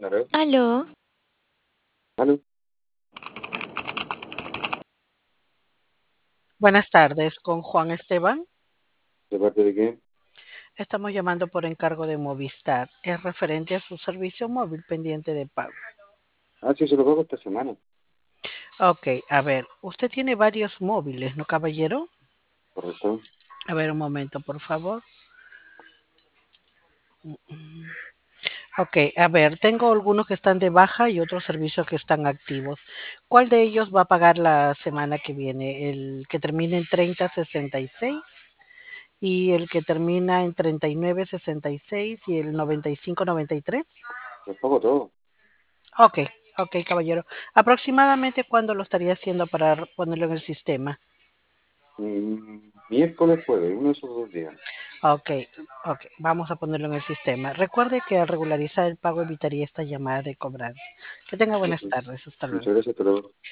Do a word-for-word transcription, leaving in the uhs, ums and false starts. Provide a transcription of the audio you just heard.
Claro. Aló, ¿Aló? Buenas tardes, con Juan Esteban. ¿De parte de quién? Estamos llamando por encargo de Movistar. Es referente a su servicio móvil pendiente de pago. Ah, sí, se lo pago esta semana. Ok, a ver, usted tiene varios móviles, ¿no, caballero? ¿Correcto? A ver, un momento, por favor. Ok, a ver, tengo algunos que están de baja y otros servicios que están activos. ¿Cuál de ellos va a pagar la semana que viene? ¿El que termina en treinta sesenta y seis y el que termina en treinta y nueve sesenta y seis y el noventa y cinco noventa y tres? Los pago todo. Ok, ok, caballero. ¿Aproximadamente cuándo lo estaría haciendo para r- ponerlo en el sistema? Mm, miércoles, jueves, uno de esos dos días. Ok, ok, vamos a ponerlo en el sistema. Recuerde que al regularizar el pago evitaría esta llamada de cobranza. Que tenga buenas Ujú. tardes. Hasta luego. Muchas gracias, hasta luego.